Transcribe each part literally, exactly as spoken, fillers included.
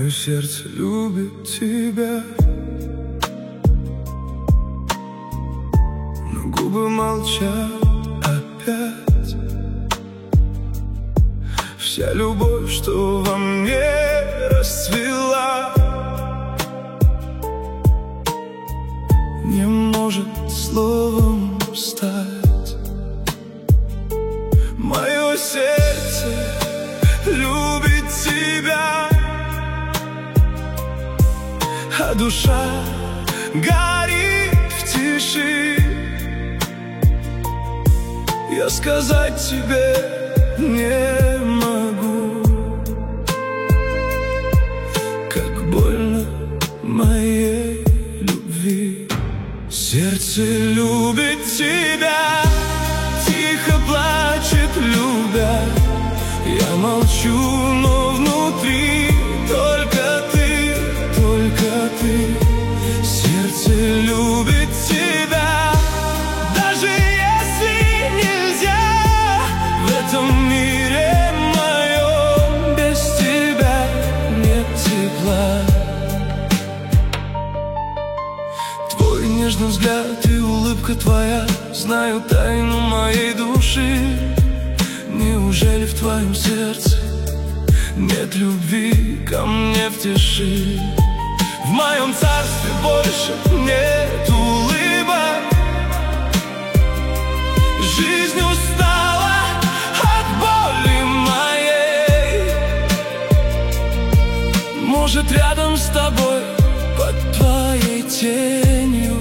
Мое сердце любит тебя, но губы молчат опять. Вся любовь, что во мне расцвела, не может словом стать. Мое сердце любит тебя, а душа горит в тиши. Я сказать тебе не могу, как больно моей любви. Сердце любит тебя, тихо плачет, любя. Я молчу, но внутри только ты, только ты. Сердце любит тебя, даже если нельзя в этом мире моем без тебя нет тепла. Твой нежный взгляд и улыбка твоя знаю тайну моей души. Неужели в твоем сердце нет любви ко мне в тиши? В моем царстве больше нет улыбок. Жизнь устала от боли моей. Может, рядом с тобой, под твоей тенью,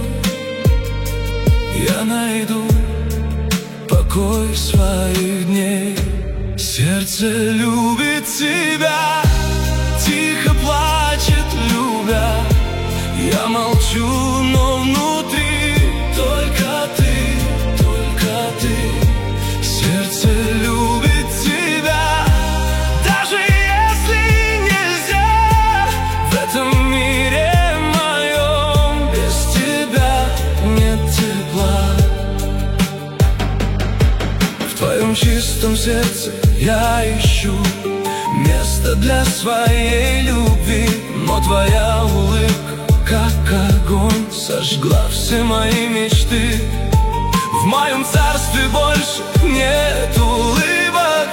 я найду покой своих дней. Сердце любит тебя, тихо плачет, любя. Я молчу, но внутри только ты, только ты. Сердце любит тебя, даже если нельзя в этом мире моем без тебя нет тепла. В твоем чистом сердце я ищу место для своей любви, но твоя улыбка, как огонь, сожгла все мои мечты. В моем царстве больше нет улыбок.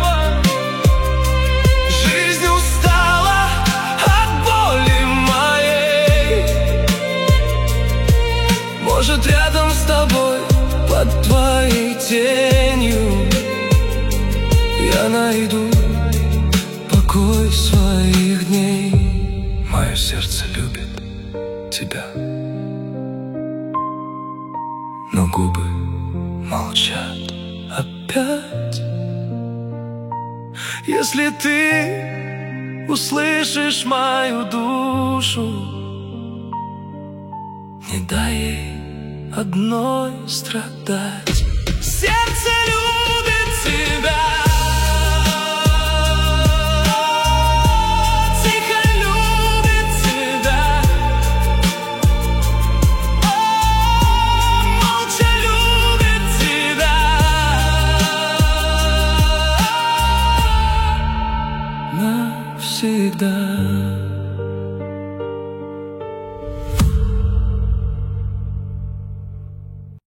Жизнь устала от боли моей. Может, рядом с тобой, под твоей тенью, я найду покой своих дней. Мое сердце любит тебя, но губы молчат опять. Если ты услышишь мою душу, не дай ей одной страдать. Сердце любит тебя, всегда.